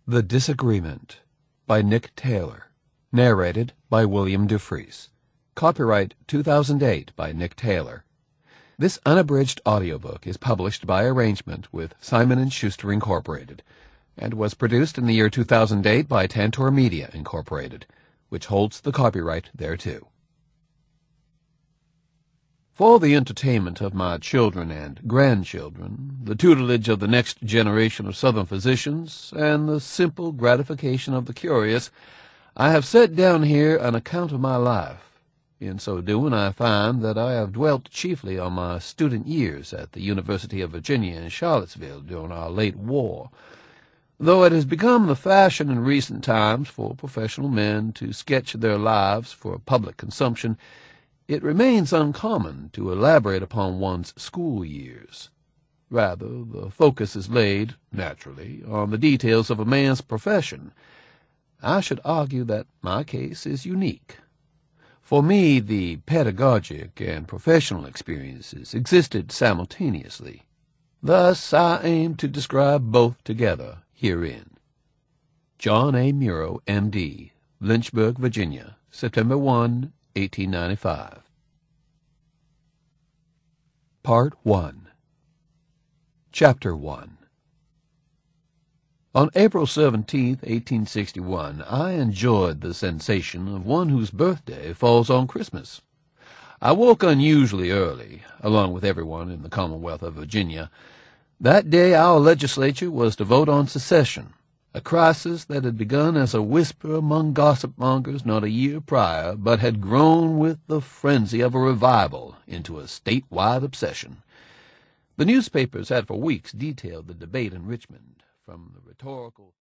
The Disagreement by Nick Taylor. Narrated by William Dufresne. Copyright 2008 by Nick Taylor. This unabridged audiobook is published by arrangement with Simon & Schuster Incorporated and was produced in the year 2008 by Tantor Media Incorporated, which holds the copyright thereto. For the entertainment of my children and grandchildren, the tutelage of the next generation of Southern physicians, and the simple gratification of the curious, I have set down here an account of my life. In so doing, I find that I have dwelt chiefly on my student years at the University of Virginia in Charlottesville during our late war. Though it has become the fashion in recent times for professional men to sketch their lives for public consumption, it remains uncommon to elaborate upon one's school years. Rather, the focus is laid, naturally, on the details of a man's profession. I should argue that my case is unique. For me, the pedagogic and professional experiences existed simultaneously. Thus, I aim to describe both together herein. John A. Muro, M.D., Lynchburg, Virginia, September 1, 1895. Part 1. Chapter 1. On April 17, 1861, I enjoyed the sensation of one whose birthday falls on Christmas. I woke unusually early, along with everyone in the Commonwealth of Virginia. That day our legislature was to vote on secession, a crisis that had begun as a whisper among gossip-mongers not a year prior, but had grown with the frenzy of a revival into a statewide obsession. The newspapers had for weeks detailed the debate in Richmond, from the rhetorical